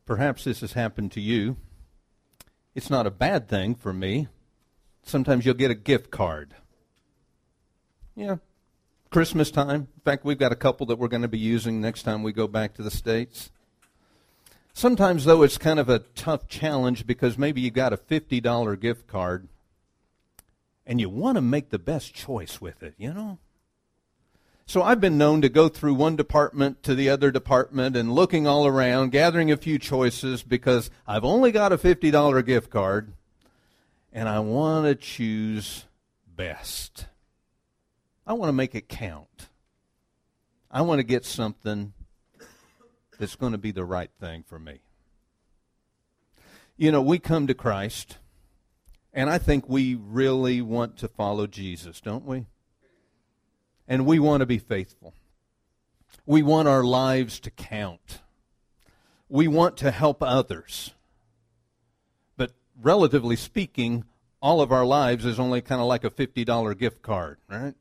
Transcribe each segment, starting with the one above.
Perhaps this has happened to you. It's not a bad thing for me. Sometimes you'll get a gift card. Yeah, Christmas time. In fact, we've got a couple that we're going to be using next time we go back to the States. Sometimes, though, it's kind of a tough challenge because maybe you got a $50 gift card and you want to make the best choice with it, you know? So I've been known to go through one department to the other department and looking all around, gathering a few choices because I've only got a $50 gift card and I want to choose best. I want to make it count. I want to get something that's going to be the right thing for me. You know, we come to Christ, and I think we really want to follow Jesus, don't we? And we want to be faithful. We want our lives to count. We want to help others. But relatively speaking, all of our lives is only kind of like a $50 gift card, right?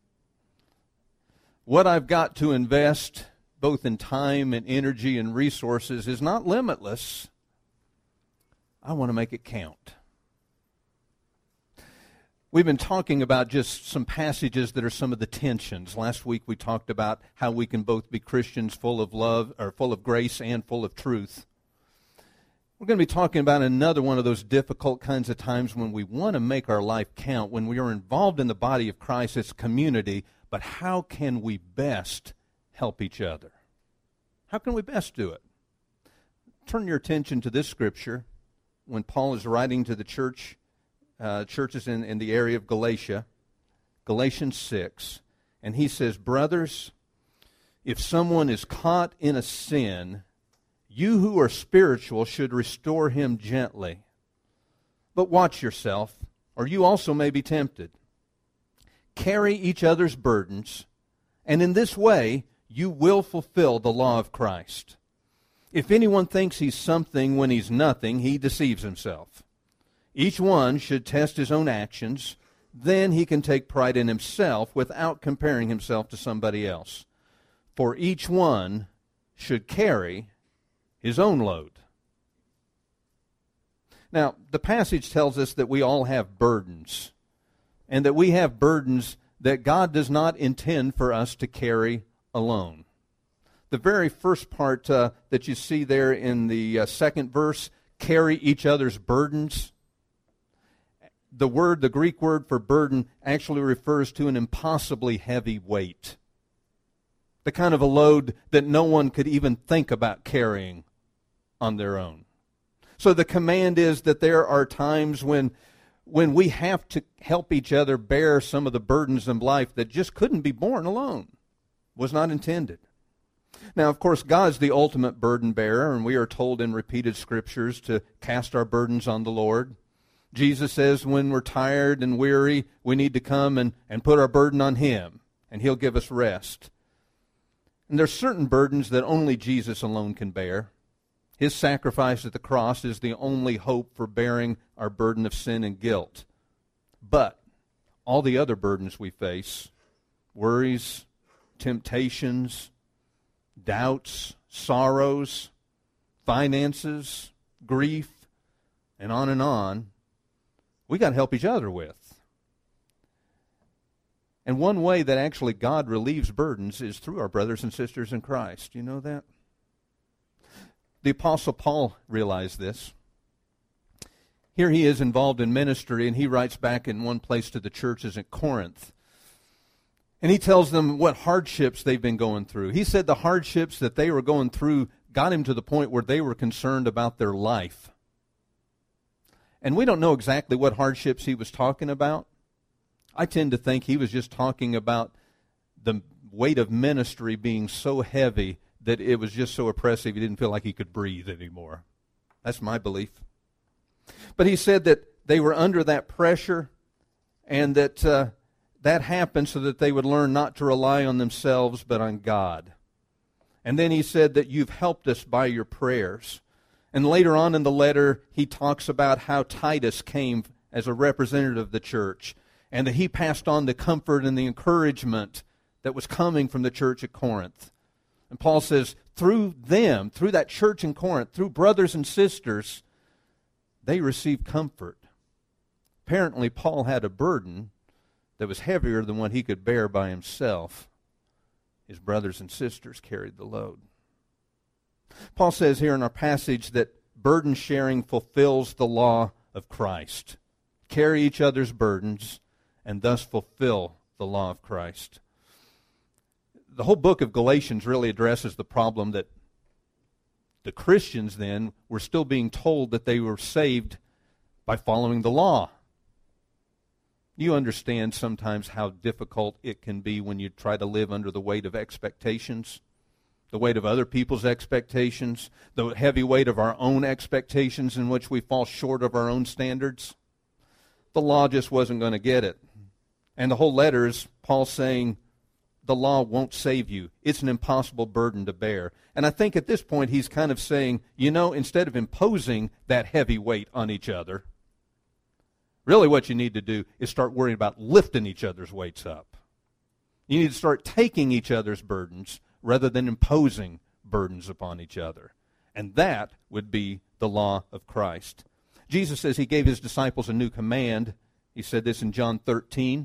What I've got to invest, both in time and energy and resources, is not limitless. I want to make it count. We've been talking about just some passages that are some of the tensions. Last week we talked about how we can both be Christians full of love, or full of grace and full of truth. We're going to be talking about another one of those difficult kinds of times when we want to make our life count, when we are involved in the body of Christ as a community, but how can we best help each other? How can we best do it? Turn your attention to this scripture when Paul is writing to the churches in the area of Galatia, Galatians 6, and he says, "Brothers, if someone is caught in a sin, you who are spiritual should restore him gently. But watch yourself, or you also may be tempted. Carry each other's burdens, and in this way you will fulfill the law of Christ. If anyone thinks he's something when he's nothing, he deceives himself. Each one should test his own actions, then he can take pride in himself without comparing himself to somebody else. For each one should carry his own load." Now, the passage tells us that we all have burdens, and that we have burdens that God does not intend for us to carry alone. The very first part that you see there in the second verse, carry each other's burdens. The Greek word for burden actually refers to an impossibly heavy weight. The kind of a load that no one could even think about carrying on their own. So the command is that there are times when we have to help each other bear some of the burdens of life that just couldn't be borne alone, was not intended. Now, of course, God's the ultimate burden bearer, and we are told in repeated scriptures to cast our burdens on the Lord. Jesus says when we're tired and weary, we need to come and put our burden on Him, and He'll give us rest. And there's certain burdens that only Jesus alone can bear. His sacrifice at the cross is the only hope for bearing our burden of sin and guilt. But all the other burdens we face, worries, temptations, doubts, sorrows, finances, grief, and on, we got to help each other with. And one way that actually God relieves burdens is through our brothers and sisters in Christ. You know that? The Apostle Paul realized this. Here he is involved in ministry, and he writes back in one place to the churches at Corinth. And he tells them what hardships they've been going through. He said the hardships that they were going through got him to the point where they were concerned about their life. And we don't know exactly what hardships he was talking about. I tend to think he was just talking about the weight of ministry being so heavy that it was just so oppressive he didn't feel like he could breathe anymore. That's my belief. But he said that they were under that pressure, and that that happened so that they would learn not to rely on themselves but on God. And then he said that you've helped us by your prayers. And later on in the letter, he talks about how Titus came as a representative of the church, and that he passed on the comfort and the encouragement that was coming from the church at Corinth. And Paul says, through them, through that church in Corinth, through brothers and sisters, they received comfort. Apparently, Paul had a burden that was heavier than what he could bear by himself. His brothers and sisters carried the load. Paul says here in our passage that burden sharing fulfills the law of Christ. Carry each other's burdens and thus fulfill the law of Christ. The whole book of Galatians really addresses the problem that the Christians then were still being told that they were saved by following the law. You understand sometimes how difficult it can be when you try to live under the weight of expectations, the weight of other people's expectations, the heavy weight of our own expectations in which we fall short of our own standards. The law just wasn't going to get it. And the whole letter is Paul saying, the law won't save you. It's an impossible burden to bear. And I think at this point he's kind of saying, instead of imposing that heavy weight on each other, really what you need to do is start worrying about lifting each other's weights up. You need to start taking each other's burdens rather than imposing burdens upon each other. And that would be the law of Christ. Jesus says he gave his disciples a new command. He said this in John 13.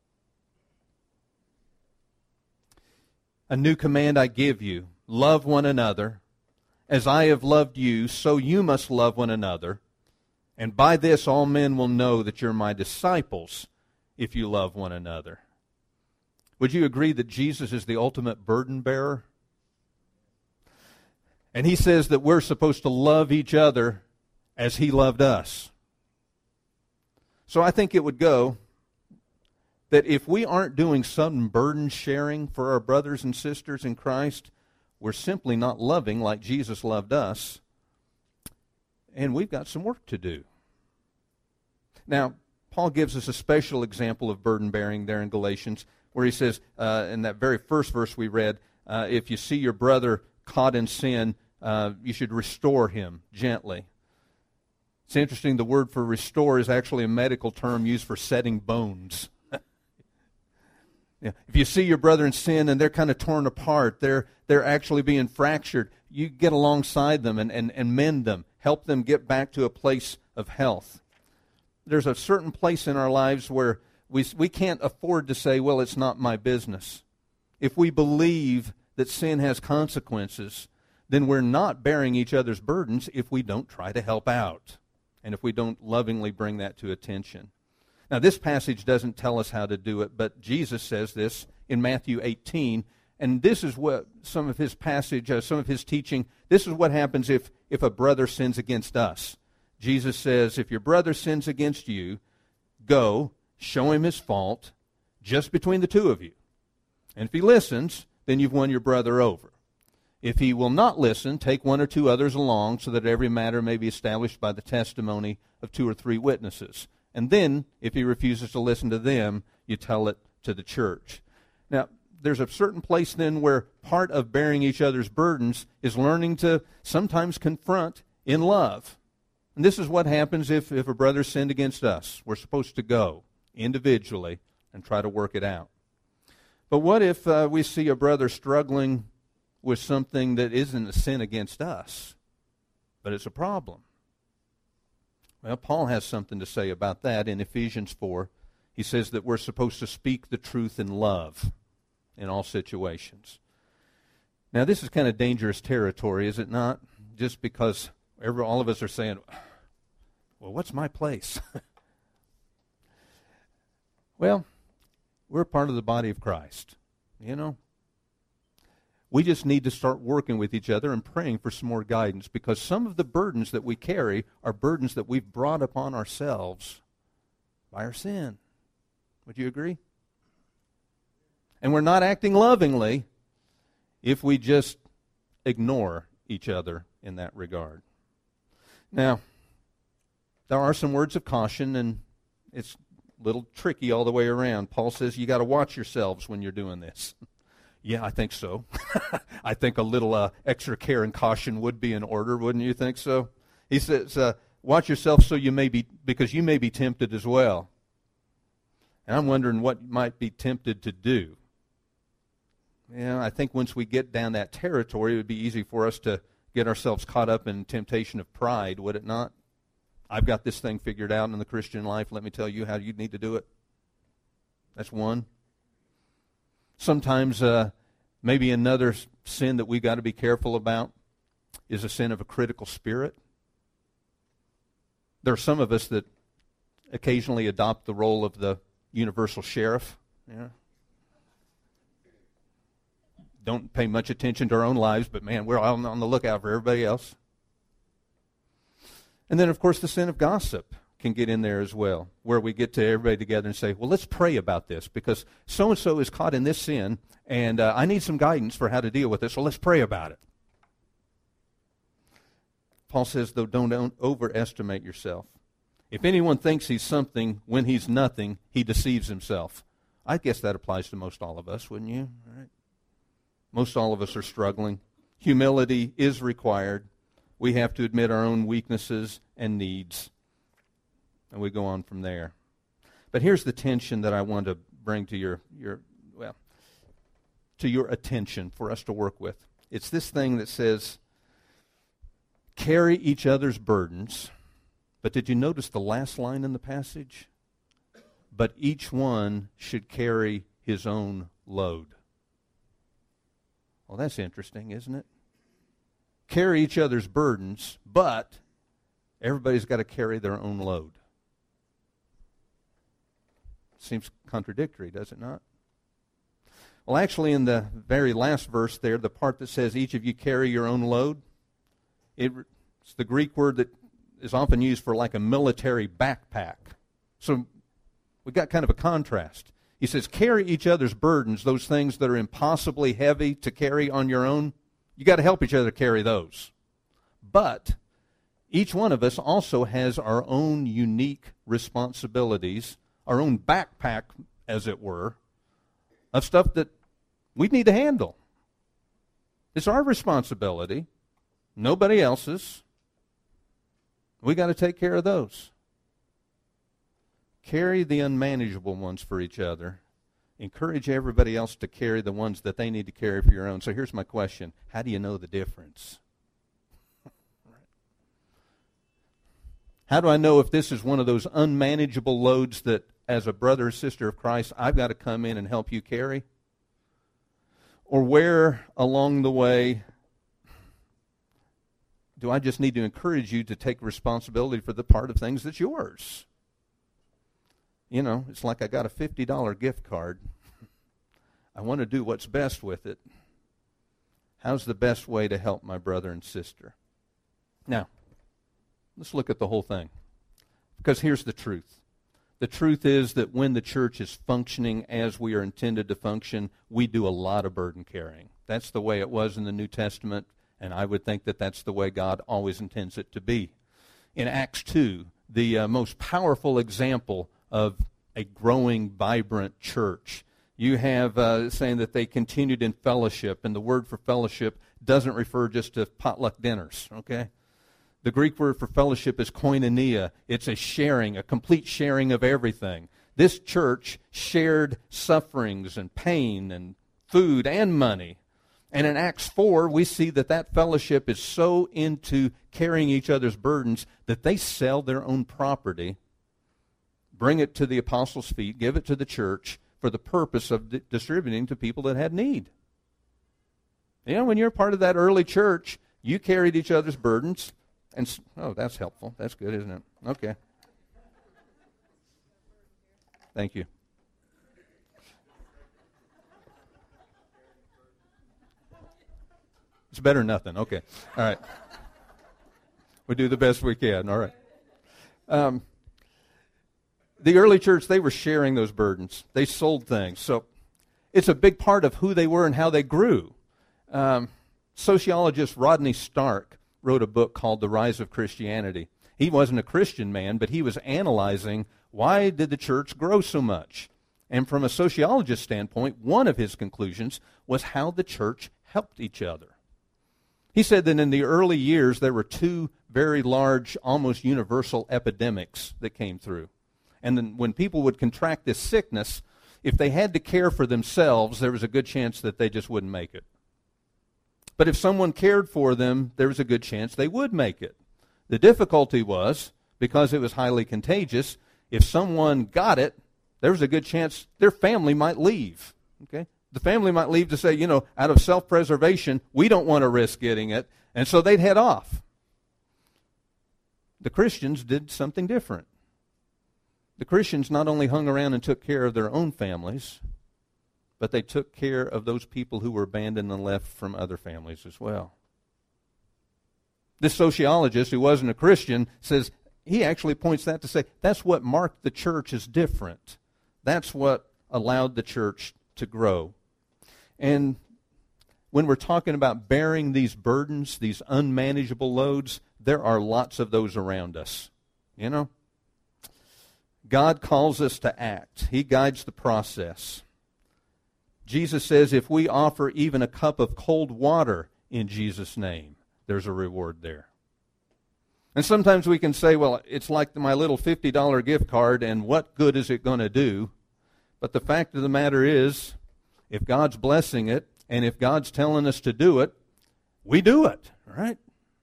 A new command I give you, love one another. As I have loved you, so you must love one another. And by this all men will know that you're my disciples, if you love one another. Would you agree that Jesus is the ultimate burden bearer? And he says that we're supposed to love each other as he loved us. So I think it would go that if we aren't doing some burden sharing for our brothers and sisters in Christ, we're simply not loving like Jesus loved us, and we've got some work to do. Now, Paul gives us a special example of burden bearing there in Galatians, where he says, in that very first verse we read, if you see your brother caught in sin, you should restore him gently. It's interesting, the word for restore is actually a medical term used for setting bones. If you see your brother in sin and they're kind of torn apart, they're actually being fractured, you get alongside them and mend them, help them get back to a place of health. There's a certain place in our lives where we can't afford to say, well, it's not my business. If we believe that sin has consequences, then we're not bearing each other's burdens if we don't try to help out and if we don't lovingly bring that to attention. Now, this passage doesn't tell us how to do it, but Jesus says this in Matthew 18, and this is what some of his passage, some of his teaching, this is what happens if a brother sins against us. Jesus says, if your brother sins against you, go, show him his fault, just between the two of you. And if he listens, then you've won your brother over. If he will not listen, take one or two others along, so that every matter may be established by the testimony of 2 or 3 witnesses. And then, if he refuses to listen to them, you tell it to the church. Now, there's a certain place then where part of bearing each other's burdens is learning to sometimes confront in love. And this is what happens if a brother sinned against us. We're supposed to go individually and try to work it out. But what if we see a brother struggling with something that isn't a sin against us, but it's a problem? Well, Paul has something to say about that in Ephesians 4. He says that we're supposed to speak the truth in love in all situations. Now, this is kind of dangerous territory, is it not? Just because all of us are saying, well, what's my place? Well, we're part of the body of Christ, We just need to start working with each other and praying for some more guidance, because some of the burdens that we carry are burdens that we've brought upon ourselves by our sin. Would you agree? And we're not acting lovingly if we just ignore each other in that regard. Now, there are some words of caution, and it's a little tricky all the way around. Paul says you got to watch yourselves when you're doing this. Yeah, I think so. I think a little extra care and caution would be in order, wouldn't you think so? He says, watch yourself because you may be tempted as well. And I'm wondering what you might be tempted to do. I think once we get down that territory, it would be easy for us to get ourselves caught up in temptation of pride, would it not? I've got this thing figured out in the Christian life. Let me tell you how you need to do it. That's one. Sometimes maybe another sin that we've got to be careful about is a sin of a critical spirit. There are some of us that occasionally adopt the role of the universal sheriff. Yeah. Don't pay much attention to our own lives, but man, we're all on the lookout for everybody else. And then, of course, the sin of gossip can get in there as well, where we get to everybody together and say, well, let's pray about this because so-and-so is caught in this sin, and I need some guidance for how to deal with it, so let's pray about it. Paul says, though, don't overestimate yourself. If anyone thinks he's something when he's nothing, he deceives himself. I guess that applies to most all of us, wouldn't you? All right. Most all of us are struggling. Humility is required. We have to admit our own weaknesses and needs. And we go on from there. But here's the tension that I want to bring to your attention for us to work with. It's this thing that says, carry each other's burdens. But did you notice the last line in the passage? But each one should carry his own load. Well, that's interesting, isn't it? Carry each other's burdens, but everybody's got to carry their own load. Seems contradictory, does it not? Well, actually, in the very last verse there, the part that says each of you carry your own load, it's the Greek word that is often used for like a military backpack. So we've got kind of a contrast. He says, carry each other's burdens, those things that are impossibly heavy to carry on your own. You got to help each other carry those. But each one of us also has our own unique responsibilities, our own backpack, as it were, of stuff that we need to handle. It's our responsibility, nobody else's. We got to take care of those. Carry the unmanageable ones for each other. Encourage everybody else to carry the ones that they need to carry for your own. So here's my question. How do you know the difference? How do I know if this is one of those unmanageable loads that, as a brother or sister of Christ, I've got to come in and help you carry? Or where along the way do I just need to encourage you to take responsibility for the part of things that's yours? You know, it's like I got a $50 gift card. I want to do what's best with it. How's the best way to help my brother and sister? Now, let's look at the whole thing. Because here's the truth. The truth is that when the church is functioning as we are intended to function, we do a lot of burden carrying. That's the way it was in the New Testament, and I would think that that's the way God always intends it to be. In Acts 2, the most powerful example of a growing, vibrant church, you have saying that they continued in fellowship, and the word for fellowship doesn't refer just to potluck dinners, okay? The Greek word for fellowship is koinonia. It's a sharing, a complete sharing of everything. This church shared sufferings and pain and food and money. And in Acts 4, we see that that fellowship is so into carrying each other's burdens that they sell their own property, bring it to the apostles' feet, give it to the church for the purpose of distributing to people that had need. You know, when you're part of that early church, you carried each other's burdens. And oh, that's helpful. That's good, isn't it? Okay. Thank you. It's better than nothing. Okay. All right. We do the best we can. All right. The early church, they were sharing those burdens. They sold things. So it's a big part of who they were and how they grew. Sociologist Rodney Stark wrote a book called The Rise of Christianity. He wasn't a Christian man, but he was analyzing why did the church grow so much. And from a sociologist standpoint, one of his conclusions was how the church helped each other. He said that in the early years, there were two very large, almost universal epidemics that came through. And then when people would contract this sickness, if they had to care for themselves, there was a good chance that they just wouldn't make it. But if someone cared for them, there was a good chance they would make it. The difficulty was, because it was highly contagious, if someone got it, there was a good chance their family might leave. Okay? The family might leave to say, out of self-preservation, we don't want to risk getting it, and so they'd head off. The Christians did something different. The Christians not only hung around and took care of their own families, but they took care of those people who were abandoned and left from other families as well. This sociologist, who wasn't a Christian, says, he actually points that to say, that's what marked the church as different. That's what allowed the church to grow. And when we're talking about bearing these burdens, these unmanageable loads, there are lots of those around us. God calls us to act. He guides the process. Jesus says if we offer even a cup of cold water in Jesus' name, there's a reward there. And sometimes we can say, well, it's like my little $50 gift card, and what good is it going to do? But the fact of the matter is, if God's blessing it, and if God's telling us to do it, we do it, right?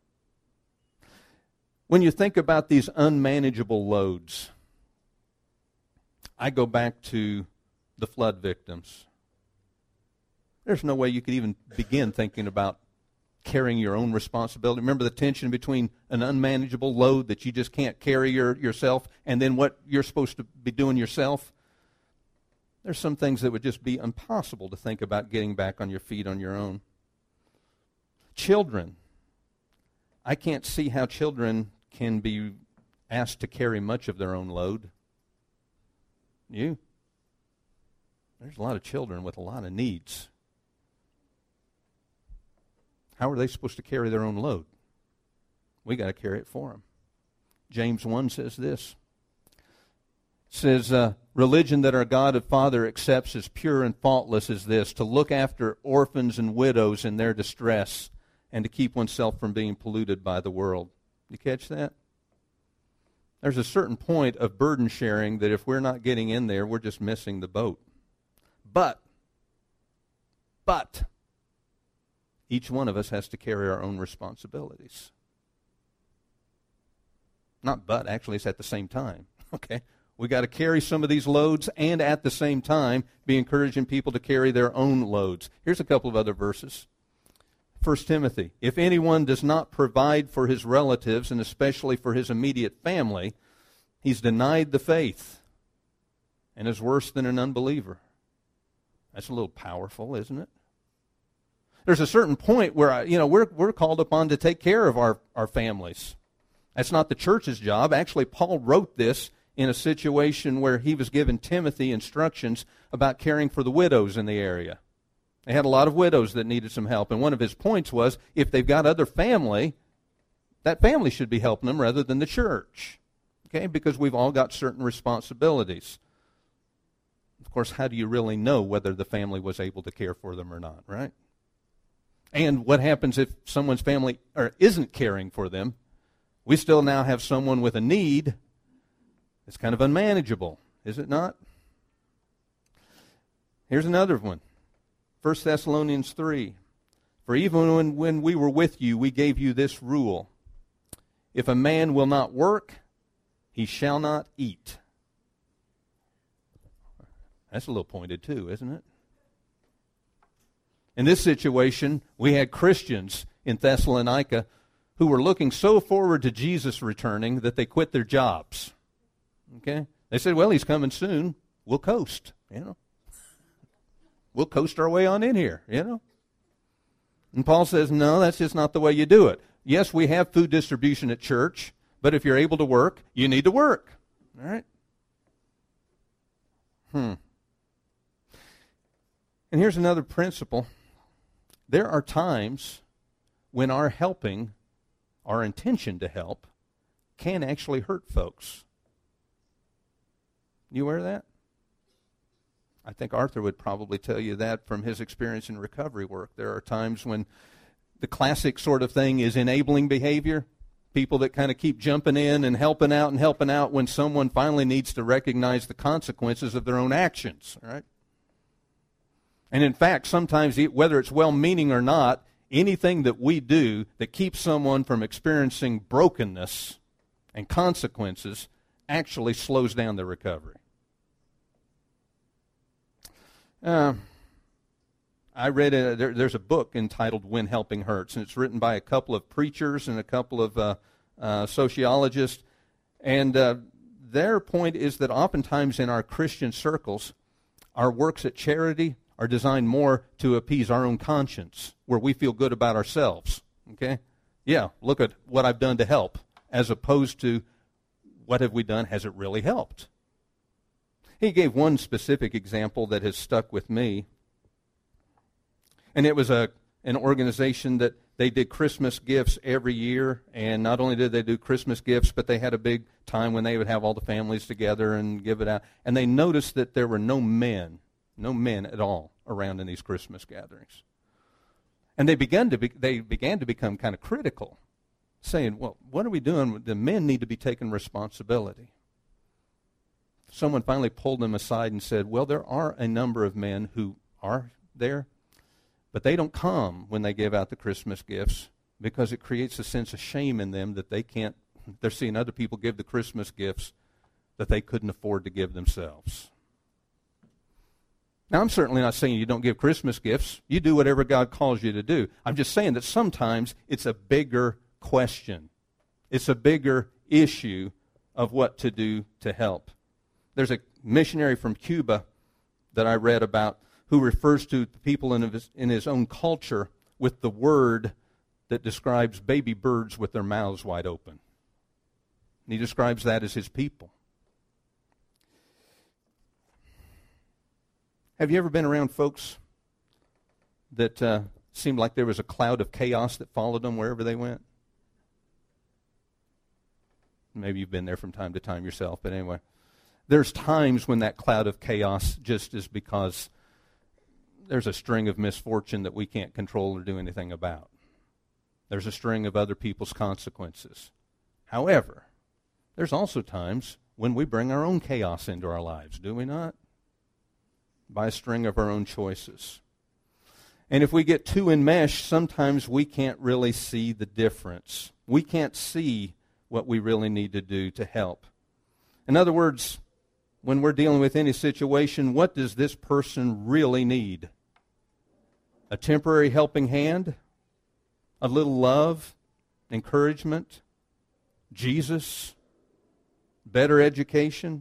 When you think about these unmanageable loads, I go back to the flood victims. There's no way you could even begin thinking about carrying your own responsibility. Remember the tension between an unmanageable load that you just can't carry yourself and then what you're supposed to be doing yourself? There's some things that would just be impossible to think about getting back on your feet on your own. Children. I can't see how children can be asked to carry much of their own load. You? There's a lot of children with a lot of needs. How are they supposed to carry their own load? We got to carry it for them. James 1 says this. It says, religion that our God and Father accepts as pure and faultless is this, to look after orphans and widows in their distress and to keep oneself from being polluted by the world. You catch that? There's a certain point of burden sharing that if we're not getting in there, we're just missing the boat. But, each one of us has to carry our own responsibilities. Not but, actually, it's at the same time. Okay? We got to carry some of these loads and at the same time be encouraging people to carry their own loads. Here's a couple of other verses. 1 Timothy, if anyone does not provide for his relatives and especially for his immediate family, he's denied the faith and is worse than an unbeliever. That's a little powerful, isn't it? There's a certain point where we're called upon to take care of our families. That's not the church's job. Actually, Paul wrote this in a situation where he was giving Timothy instructions about caring for the widows in the area. They had a lot of widows that needed some help, and one of his points was if they've got other family, that family should be helping them rather than the church. Okay, because we've all got certain responsibilities. Of course, how do you really know whether the family was able to care for them or not, right? And what happens if someone's family isn't caring for them? We still now have someone with a need. It's kind of unmanageable, is it not? Here's another one. 1 Thessalonians 3. For even when we were with you, we gave you this rule. If a man will not work, he shall not eat. That's a little pointed too, isn't it? In this situation, we had Christians in Thessalonica who were looking so forward to Jesus returning that they quit their jobs. Okay? They said, well, he's coming soon. We'll coast, We'll coast our way on in here, And Paul says, no, that's just not the way you do it. Yes, we have food distribution at church, but if you're able to work, you need to work. All right? And here's another principle. There are times when our helping, our intention to help, can actually hurt folks. You aware of that? I think Arthur would probably tell you that from his experience in recovery work. There are times when the classic sort of thing is enabling behavior. People that kind of keep jumping in and helping out when someone finally needs to recognize the consequences of their own actions, right? And in fact, sometimes, whether it's well-meaning or not, anything that we do that keeps someone from experiencing brokenness and consequences actually slows down their recovery. I read there's a book entitled When Helping Hurts, and it's written by a couple of preachers and a couple of sociologists. And their point is that oftentimes in our Christian circles, our works at charity are designed more to appease our own conscience, where we feel good about ourselves. Okay? Yeah, look at what I've done to help, as opposed to what have we done? Has it really helped? He gave one specific example that has stuck with me. And it was an organization that they did Christmas gifts every year. And not only did they do Christmas gifts, but they had a big time when they would have all the families together and give it out. And they noticed that there were no men at all around in these Christmas gatherings. And they began to become kind of critical, saying, well, what are we doing? The men need to be taking responsibility. Someone finally pulled them aside and said, well, there are a number of men who are there, but they don't come when they give out the Christmas gifts because it creates a sense of shame in them that they're seeing other people give the Christmas gifts that they couldn't afford to give themselves. Now, I'm certainly not saying you don't give Christmas gifts. You do whatever God calls you to do. I'm just saying that sometimes it's a bigger question. It's a bigger issue of what to do to help. There's a missionary from Cuba that I read about who refers to the people in his own culture with the word that describes baby birds with their mouths wide open. And he describes that as his people. Have you ever been around folks that seemed like there was a cloud of chaos that followed them wherever they went? Maybe you've been there from time to time yourself, but anyway. There's times when that cloud of chaos just is because there's a string of misfortune that we can't control or do anything about. There's a string of other people's consequences. However, there's also times when we bring our own chaos into our lives, do we not? By a string of our own choices. And if we get too enmeshed, sometimes we can't really see the difference. We can't see what we really need to do to help. In other words, when we're dealing with any situation, what does this person really need? A temporary helping hand? A little love? Encouragement? Jesus? Better education?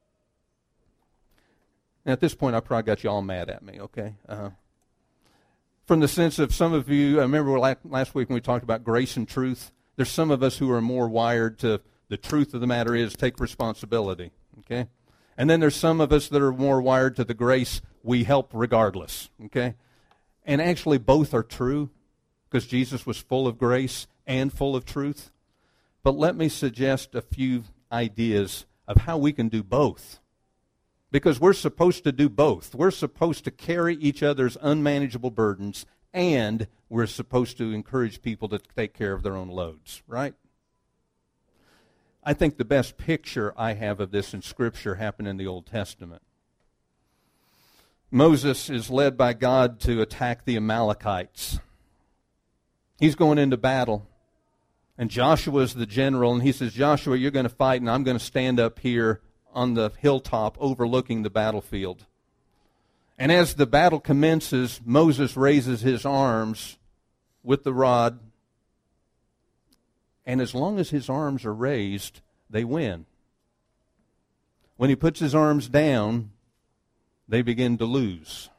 Now, at this point, I probably got you all mad at me, okay? From the sense of some of you, I remember last week when we talked about grace and truth, there's some of us who are more wired to the truth of the matter is take responsibility, okay? And then there's some of us that are more wired to the grace, we help regardless, okay? And actually both are true because Jesus was full of grace and full of truth. But let me suggest a few ideas of how we can do both. Because we're supposed to do both. We're supposed to carry each other's unmanageable burdens, and we're supposed to encourage people to take care of their own loads, right? I think the best picture I have of this in Scripture happened in the Old Testament. Moses is led by God to attack the Amalekites. He's going into battle. And Joshua is the general, and he says, Joshua, you're going to fight, and I'm going to stand up here on the hilltop overlooking the battlefield. And as the battle commences, Moses raises his arms with the rod. And as long as his arms are raised, they win. When he puts his arms down, they begin to lose.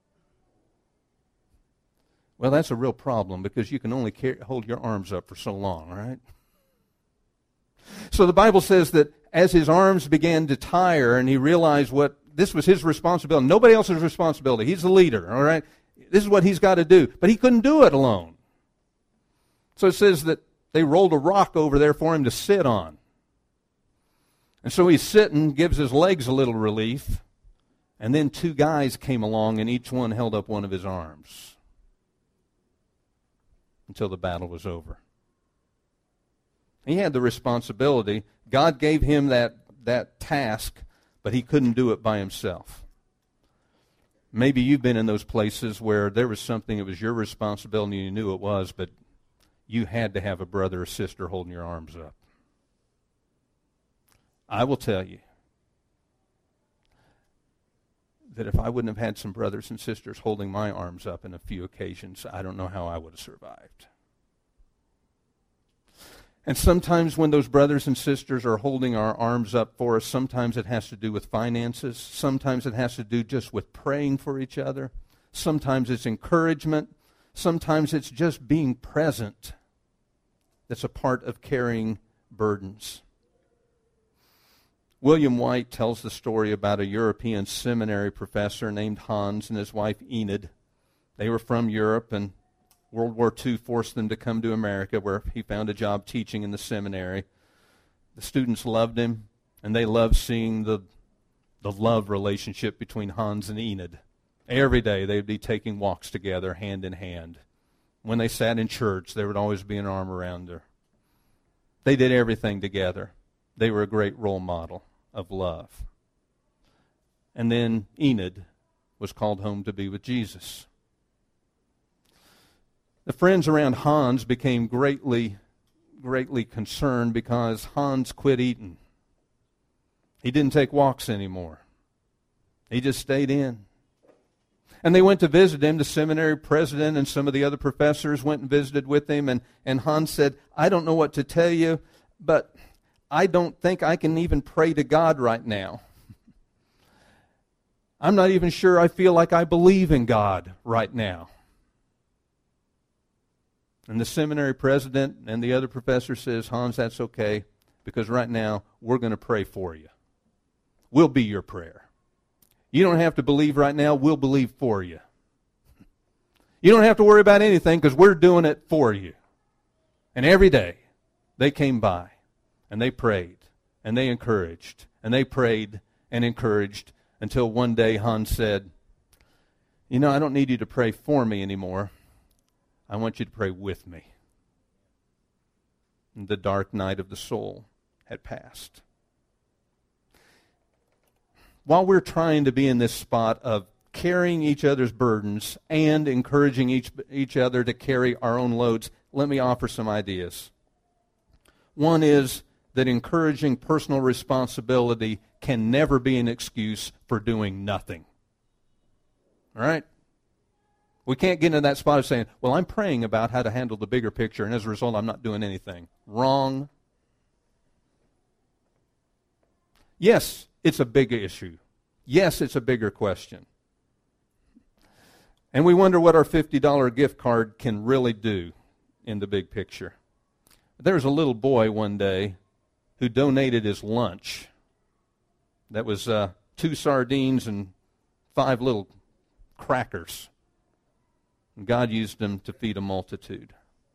Well, that's a real problem because you can only hold your arms up for so long, right? So the Bible says that as his arms began to tire and he realized this was his responsibility. Nobody else's responsibility. He's the leader, all right? This is what he's got to do. But he couldn't do it alone. So it says that they rolled a rock over there for him to sit on. And so he's sitting, gives his legs a little relief, and then two guys came along and each one held up one of his arms until the battle was over. He had the responsibility. God gave him that task, but he couldn't do it by himself. Maybe you've been in those places where there was something that was your responsibility and you knew it was, but you had to have a brother or sister holding your arms up. I will tell you that if I wouldn't have had some brothers and sisters holding my arms up in a few occasions, I don't know how I would have survived. And sometimes when those brothers and sisters are holding our arms up for us, sometimes it has to do with finances. Sometimes it has to do just with praying for each other. Sometimes it's encouragement. Sometimes it's just being present. That's a part of carrying burdens. William White tells the story about a European seminary professor named Hans and his wife Enid. They were from Europe, and World War II forced them to come to America, where he found a job teaching in the seminary. The students loved him, and they loved seeing the love relationship between Hans and Enid. Every day they would be taking walks together, hand in hand. When they sat in church, there would always be an arm around her. They did everything together. They were a great role model of love. And then Enid was called home to be with Jesus. The friends around Hans became greatly concerned because Hans quit eating. He didn't take walks anymore. He just stayed in. And they went to visit him. The seminary president and some of the other professors went and visited with him. And Hans said, I don't know what to tell you, but I don't think I can even pray to God right now. I'm not even sure I feel like I believe in God right now. And the seminary president and the other professor says, Hans, that's okay, because right now we're going to pray for you. We'll be your prayer. You don't have to believe right now. We'll believe for you. You don't have to worry about anything because we're doing it for you. And every day they came by and they prayed and they encouraged and they prayed and encouraged until one day Hans said, I don't need you to pray for me anymore. I want you to pray with me. And the dark night of the soul had passed. While we're trying to be in this spot of carrying each other's burdens and encouraging each other to carry our own loads, let me offer some ideas. One is that encouraging personal responsibility can never be an excuse for doing nothing. All right? We can't get into that spot of saying, well, I'm praying about how to handle the bigger picture, and as a result, I'm not doing anything. Wrong. Yes, it's a big issue. Yes, it's a bigger question. And we wonder what our $50 gift card can really do in the big picture. There was a little boy one day who donated his lunch. That was 2 sardines and 5 little crackers. And God used them to feed a multitude.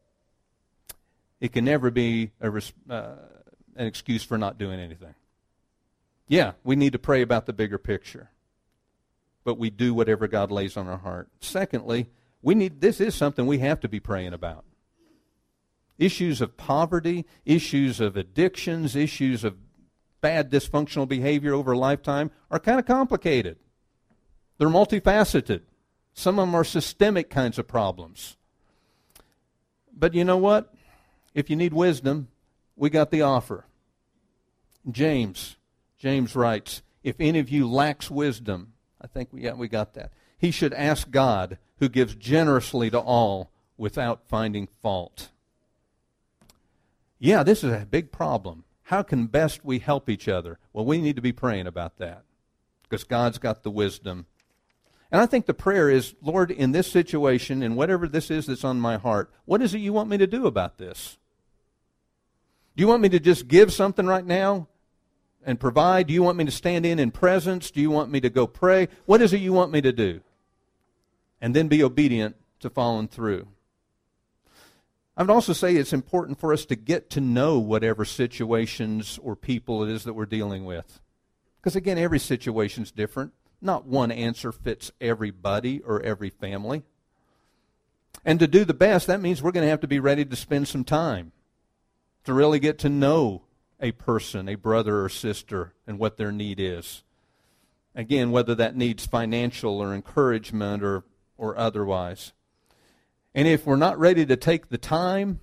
It can never be an excuse for not doing anything. Yeah, we need to pray about the bigger picture. But we do whatever God lays on our heart. Secondly, this is something we have to be praying about. Issues of poverty, issues of addictions, issues of bad dysfunctional behavior over a lifetime are kind of complicated. They're multifaceted. Some of them are systemic kinds of problems. But you know what? If you need wisdom, we got the offer. James writes, if any of you lacks wisdom, I think we got that. He should ask God, who gives generously to all without finding fault. Yeah, this is a big problem. How can best we help each other? Well, we need to be praying about that because God's got the wisdom. And I think the prayer is, Lord, in this situation, and whatever this is that's on my heart, what is it you want me to do about this? Do you want me to just give something right now and provide? Do you want me to stand in presence? Do you want me to go pray? What is it you want me to do? And then be obedient to following through. I would also say it's important for us to get to know whatever situations or people it is that we're dealing with. Because again, every situation is different. Not one answer fits everybody or every family. And to do the best, that means we're going to have to be ready to spend some time. to really get to know a person, a brother or sister, and what their need is. Again, whether that needs financial or encouragement or otherwise. And if we're not ready to take the time,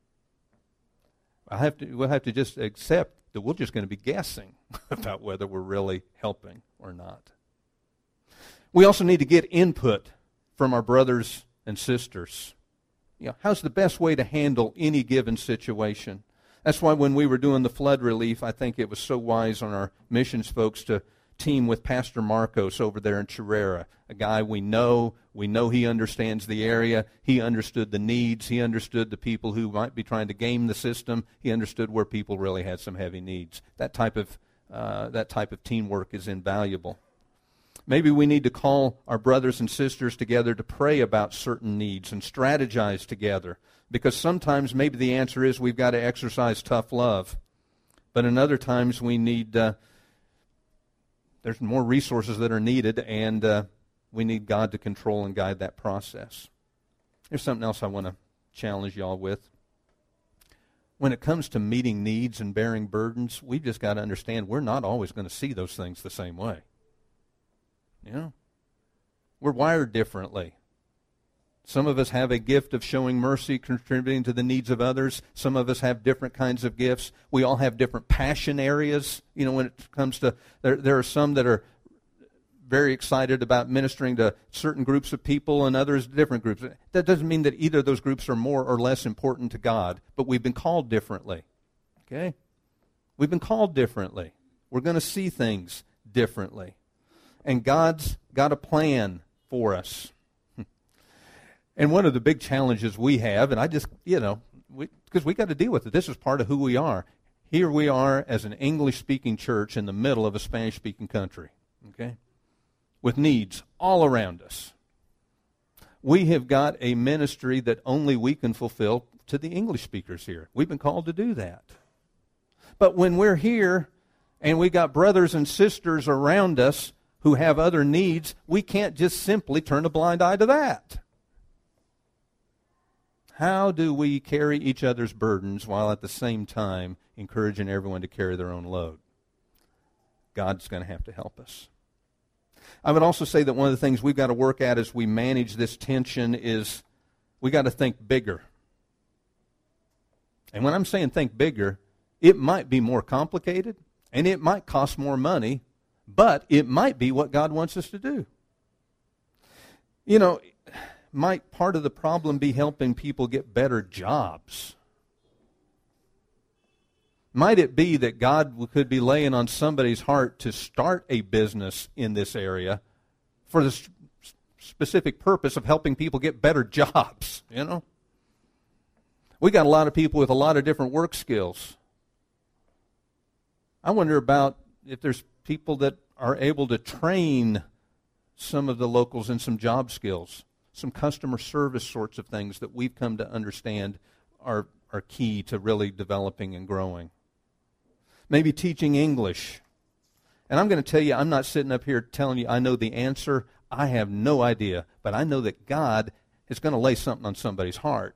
we'll have to just accept that we're just going to be guessing about whether we're really helping or not. We also need to get input from our brothers and sisters. How's the best way to handle any given situation? That's why when we were doing the flood relief, I think it was so wise on our missions folks to team with Pastor Marcos over there in Chirera, a guy we know he understands the area, he understood the needs, he understood the people who might be trying to game the system, he understood where people really had some heavy needs. That type of teamwork is invaluable. Maybe we need to call our brothers and sisters together to pray about certain needs and strategize together, because sometimes maybe the answer is we've got to exercise tough love, but in other times we need there's more resources that are needed, and we need God to control and guide that process. Here's something else I want to challenge y'all with. When it comes to meeting needs and bearing burdens, we've just got to understand we're not always going to see those things the same way. We're wired differently. Some of us have a gift of showing mercy, contributing to the needs of others. Some of us have different kinds of gifts. We all have different passion areas. When it comes to, there are some that are very excited about ministering to certain groups of people and others different groups. That doesn't mean that either of those groups are more or less important to God, but we've been called differently. Okay? We've been called differently. We're going to see things differently. And God's got a plan for us. And one of the big challenges we have, and I just, because we got to deal with it. This is part of who we are. Here we are as an English-speaking church in the middle of a Spanish-speaking country, okay, with needs all around us. We have got a ministry that only we can fulfill to the English speakers here. We've been called to do that. But when we're here and we got brothers and sisters around us who have other needs, we can't just simply turn a blind eye to that. How do we carry each other's burdens while at the same time encouraging everyone to carry their own load? God's going to have to help us. I would also say that one of the things we've got to work at as we manage this tension is we got to think bigger. And when I'm saying think bigger, it might be more complicated and it might cost more money, but it might be what God wants us to do. Might part of the problem be helping people get better jobs? Might it be that God could be laying on somebody's heart to start a business in this area for the specific purpose of helping people get better jobs, We got a lot of people with a lot of different work skills. I wonder about if there's people that are able to train some of the locals in some job skills, some customer service sorts of things that we've come to understand are key to really developing and growing. Maybe teaching English. And I'm going to tell you, I'm not sitting up here telling you I know the answer. I have no idea. But I know that God is going to lay something on somebody's heart.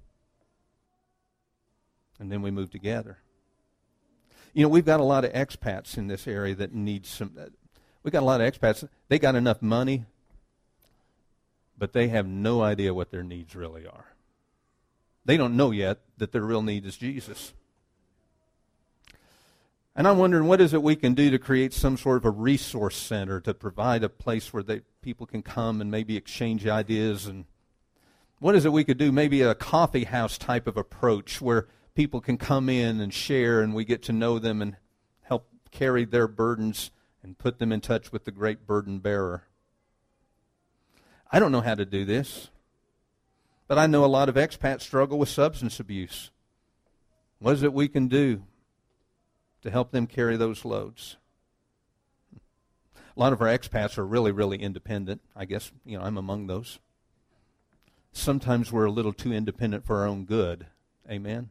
And then we move together. We've got a lot of expats in this area that need some. We've got a lot of expats. They got enough money, but they have no idea what their needs really are. They don't know yet that their real need is Jesus. And I'm wondering, what is it we can do to create some sort of a resource center to provide a place where people can come and maybe exchange ideas? And what is it we could do? Maybe a coffee house type of approach where people can come in and share and we get to know them and help carry their burdens and put them in touch with the great burden bearer. I don't know how to do this, but I know a lot of expats struggle with substance abuse. What is it we can do to help them carry those loads? A lot of our expats are really, really independent. I guess, I'm among those. Sometimes we're a little too independent for our own good. Amen?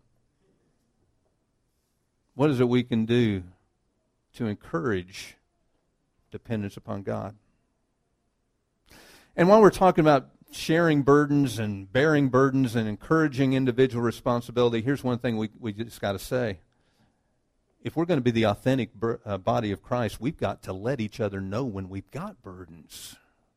What is it we can do to encourage dependence upon God? And while we're talking about sharing burdens and bearing burdens and encouraging individual responsibility, here's one thing we just got to say. If we're going to be the authentic body of Christ, we've got to let each other know when we've got burdens.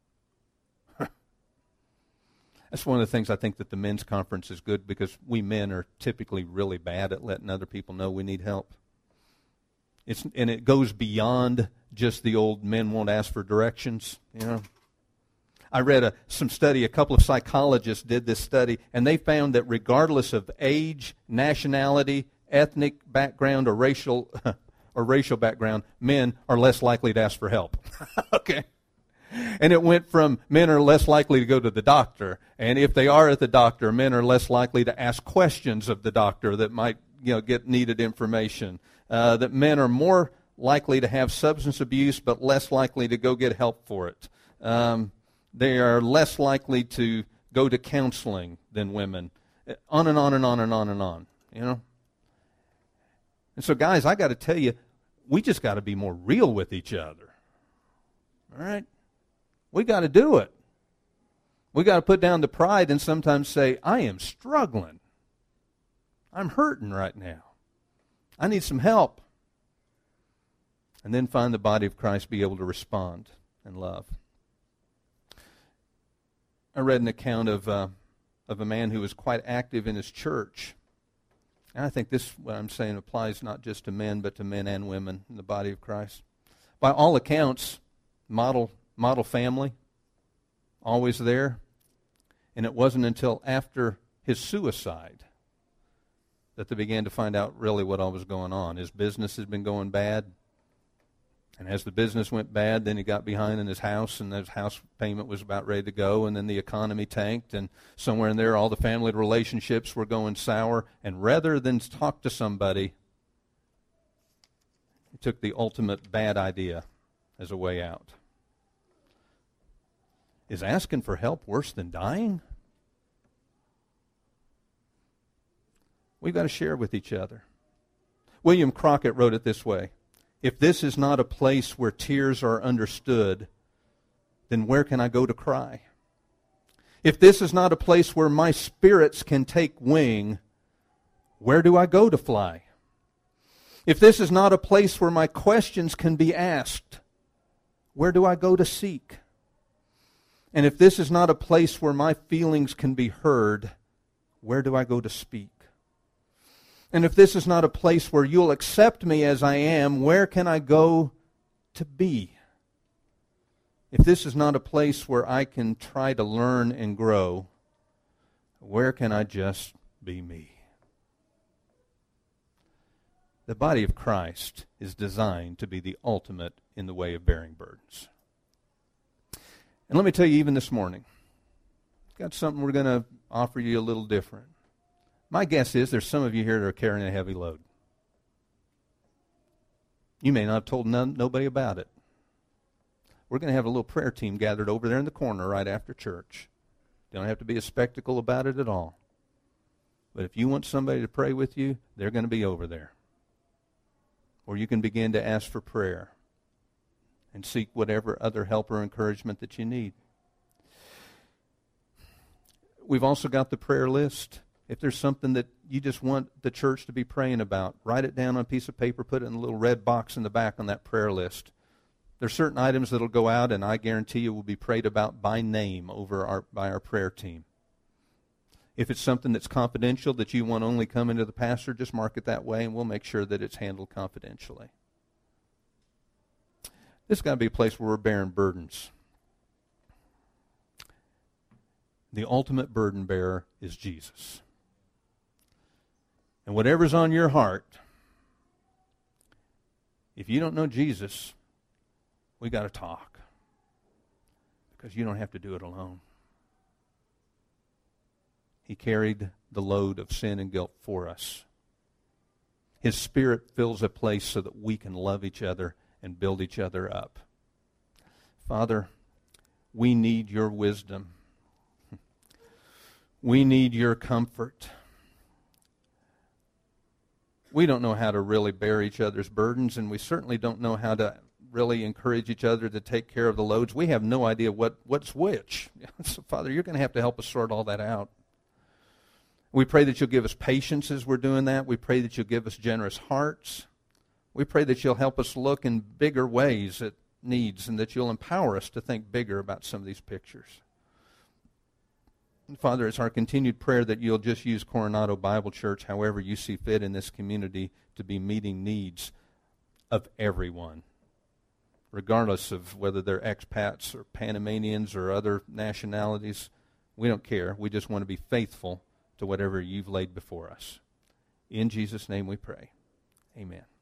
That's one of the things I think that the men's conference is good, because we men are typically really bad at letting other people know we need help. And it goes beyond just the old men won't ask for directions, you know. I read some study, a couple of psychologists did this study, and they found that regardless of age, nationality, ethnic background, or racial background, men are less likely to ask for help. Okay. And it went from men are less likely to go to the doctor, and if they are at the doctor, men are less likely to ask questions of the doctor that might, get needed information. That men are more likely to have substance abuse, but less likely to go get help for it. They are less likely to go to counseling than women. On and on and on and on and on. And so, guys, I got to tell you, we just got to be more real with each other. All right? We got to do it. We got to put down the pride and sometimes say, I am struggling. I'm hurting right now. I need some help. And then find the body of Christ be able to respond and love. I read an account of a man who was quite active in his church. And I think this, what I'm saying, applies not just to men, but to men and women in the body of Christ. By all accounts, model family, always there. And it wasn't until after his suicide that they began to find out really what all was going on. His business had been going bad. And as the business went bad, then he got behind in his house, and his house payment was about ready to go, and then the economy tanked, and somewhere in there all the family relationships were going sour. And rather than talk to somebody, he took the ultimate bad idea as a way out. Is asking for help worse than dying? We've got to share with each other. William Crockett wrote it this way: if this is not a place where tears are understood, then where can I go to cry? If this is not a place where my spirits can take wing, where do I go to fly? If this is not a place where my questions can be asked, where do I go to seek? And if this is not a place where my feelings can be heard, where do I go to speak? And if this is not a place where you'll accept me as I am, where can I go to be? If this is not a place where I can try to learn and grow, where can I just be me? The body of Christ is designed to be the ultimate in the way of bearing burdens. And let me tell you, even this morning, got something we're going to offer you a little different. My guess is there's some of you here that are carrying a heavy load. You may not have told nobody about it. We're going to have a little prayer team gathered over there in the corner right after church. Don't have to be a spectacle about it at all. But if you want somebody to pray with you, they're going to be over there. Or you can begin to ask for prayer and seek whatever other help or encouragement that you need. We've also got the prayer list. If there's something that you just want the church to be praying about, write it down on a piece of paper, put it in a little red box in the back on that prayer list. There's certain items that will go out, and I guarantee you will be prayed about by name by our prayer team. If it's something that's confidential that you want only come into the pastor, just mark it that way, and we'll make sure that it's handled confidentially. This has got to be a place where we're bearing burdens. The ultimate burden bearer is Jesus. And whatever's on your heart, if you don't know Jesus, we got to talk. Because you don't have to do it alone. He carried the load of sin and guilt for us. His Spirit fills a place so that we can love each other and build each other up. Father, we need your wisdom. We need your comfort. We don't know how to really bear each other's burdens, and we certainly don't know how to really encourage each other to take care of the loads. We have no idea what's which. So, Father, you're going to have to help us sort all that out. We pray that you'll give us patience as we're doing that. We pray that you'll give us generous hearts. We pray that you'll help us look in bigger ways at needs and that you'll empower us to think bigger about some of these pictures. And Father, it's our continued prayer that you'll just use Coronado Bible Church however you see fit in this community to be meeting needs of everyone, regardless of whether they're expats or Panamanians or other nationalities. We don't care. We just want to be faithful to whatever you've laid before us. In Jesus' name we pray. Amen.